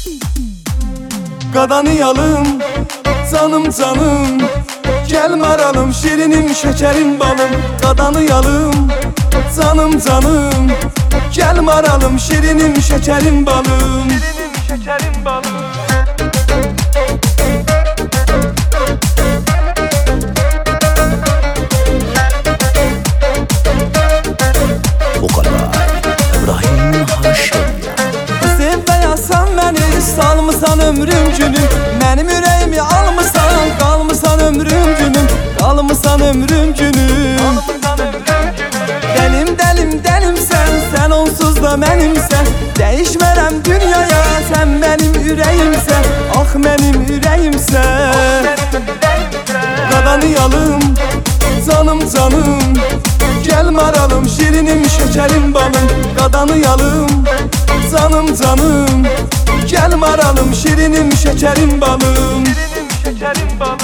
Qadanıyalım, canım canım, gel maralım, şirinim şekerim balım. Qadanıyalım, canım canım, gel maralım, şirinim şekerim balım. Şekerim balım. Salmısan ömrüm günüm, benim yüreğimi almısan, kalmısan ömrüm günüm, kalmısan ömrüm günüm. Delim delim delim sen onsuz da benimsen, değişmerem dünyaya, sen benim yüreğimsen, ah benim yüreğimsen. Qadanıyalım, canım canım, gel maralım, şirinim şekerim balım. Qadanıyalım, canım canım, gel maralım, şirinim şekerim balım. Şekerim balım.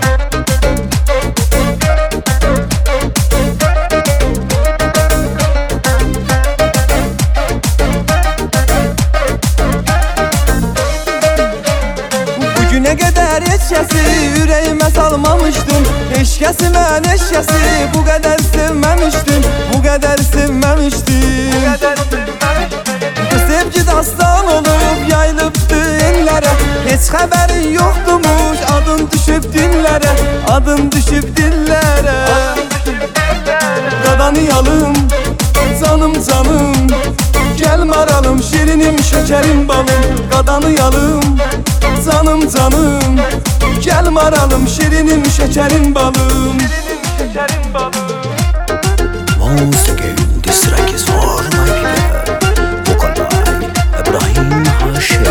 Bugüne kadar eşyası yüreğime salmamıştım. Eşkəsime neşyası bu kadar sevmemiştim, bu kadar sevmemiştim. Sevgi dastan olup yayılıptı enlere, hiç haberin yoktumuş, adın düşüp dillere, adın düşüp dillere. Qadanıyalım, canım canım, gel maralım, şirinim şekerim balım. Qadanıyalım, canım canım, gel maralım, şirinim şekerim balım. Şekerim balım. Once again, this track is for my people. Vocal by İbrahim Haşim.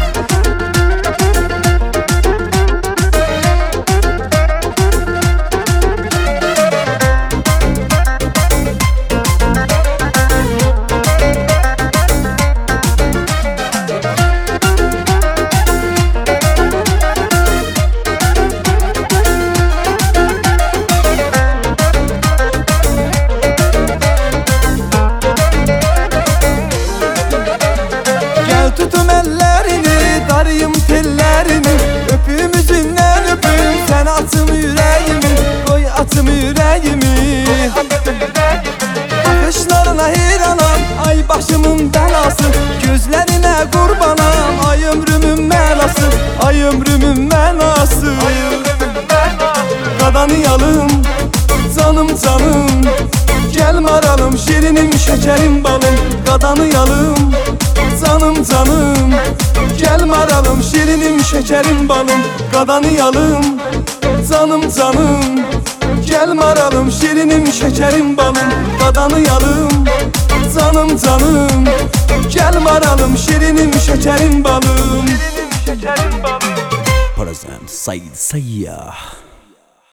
Tutum ellerini, darayım tellerini, öpüm üzümden öpüm, sen atım yüreğimi, koy atım yüreğimi. Bakışlarına heyranam, ay başımın belası, gözlerine kurbanam, ay ömrümün melası, ay ömrümün melası. Qadanıyalım, canım canım, gel maralım, şirinim şekerim balım. Qadanıyalım, canım canım, gel maralım, şirinim şekerim balım. Qadanıyalım, canım canım, gel maralım, şirinim şekerim balım. Qadanıyalım, canım canım, gel maralım, şirinim şekerim balım. Present Said Sayyah.